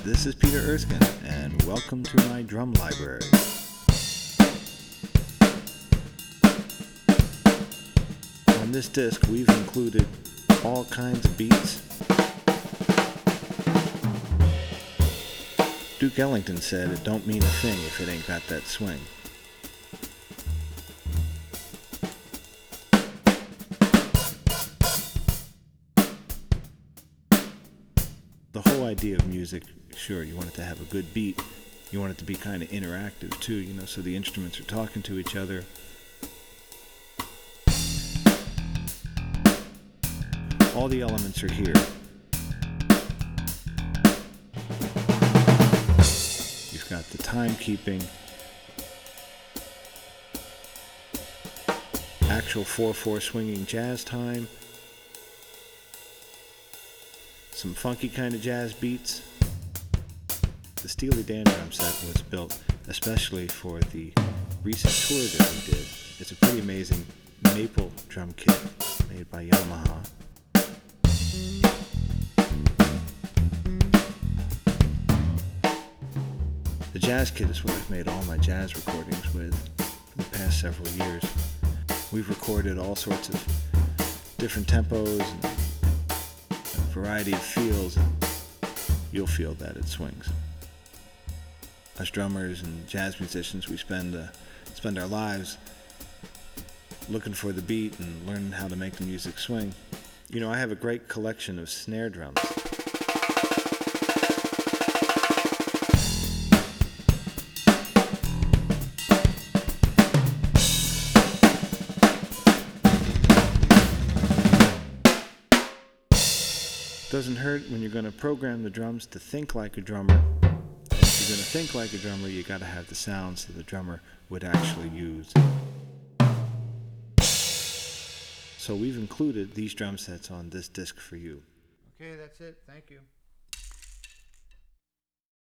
This is Peter Erskine, and welcome to my drum library. On this disc, we've included all kinds of beats. Duke Ellington said, "It don't mean a thing if it ain't got that swing." The whole idea of music, sure, you want it to have a good beat. You want it to be kind of interactive too, so the instruments are talking to each other. All the elements are here. You've got the timekeeping, actual 4/4 swinging jazz time, some funky kind of jazz beats. The Steely Dan drum set was built especially for the recent tour that we did. It's a pretty amazing maple drum kit made by Yamaha. The jazz kit is what I've made all my jazz recordings with for the past several years. We've recorded all sorts of different tempos and a variety of feels, and you'll feel that it swings. As drummers and jazz musicians, we spend our lives looking for the beat and learning how to make the music swing. I have a great collection of snare drums. Doesn't hurt when you're going to program the drums to think like a drummer. If you're going to think like a drummer, you got to have the sounds that the drummer would actually use. So we've included these drum sets on this disc for you. Okay, that's it. Thank you.